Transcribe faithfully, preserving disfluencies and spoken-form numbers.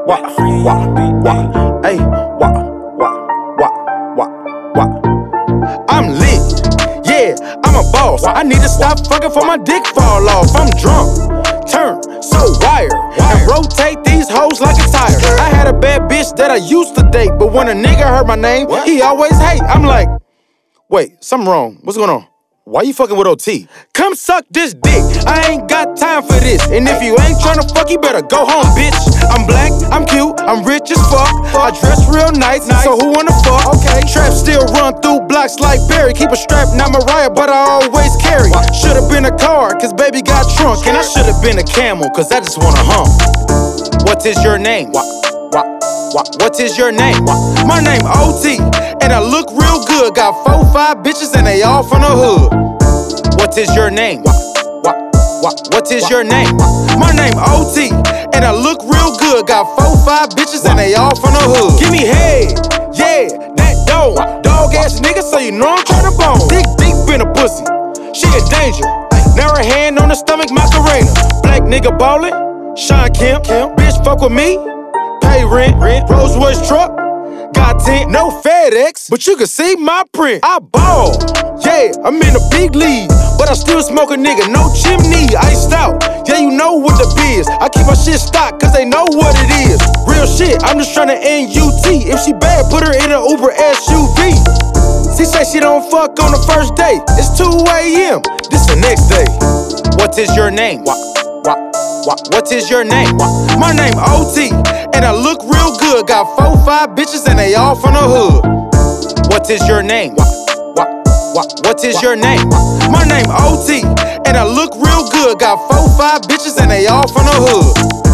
wah, wah, wah, ay, wah, wah, wah, wah, wah. I'm lit, yeah, I'm a boss. I need to stop fucking for my dick fall off. I'm drunk, turn so wired, and rotate these hoes like a tire. I had a bad bitch that I used to date, but when a nigga heard my name, he always hate. I'm like, wait, something wrong. What's going on? Why you fucking with O T? Come suck this dick. I ain't got time for this. And if you ain't tryna fuck, you better go home, bitch. I'm black, I'm cute, I'm rich as fuck. I dress real nice, so who wanna fuck? Okay. Trap still run through blocks like Barry. Keep a strap, not Mariah, but I always carry. Should've been a car, cause baby got trunk. And I should've been a camel, cause I just wanna hump. What is your name? What, what, what, what is your name? My name O T, and I look real good. Got four, five bitches, and they all from the hood. What is your name? What, what, what, what is your name? My name O T, and I look real good. Got four, five bitches, and they all from the hood. Give me head, yeah, that dog. Dog ass nigga, so you know I'm tryna bone. Dick deep in a pussy, she a danger. Now her hand on the stomach, Macarena. Black nigga ballin', Sean Kemp. Bitch fuck with me, pay rent. Rolls Royce truck, got tent. No FedEx, but you can see my print. I ball, yeah, I'm in a big league, but I still smoke a nigga, no chimney, iced out. Yeah, you know what the biz. I keep my shit stocked, cause they know what it is. Real shit, I'm just tryna N U T. If she bad, put her in an Uber S U V. She say she don't fuck on the first day. It's two A M, this the next day. What is your name? What, what, what, what is your name? My name O T, and I look real good. Got four, five bitches, and they all from the hood. What is your name? What, what, what, what is your name? My name O T, and I look real good. Got four, five bitches, and they all from the hood.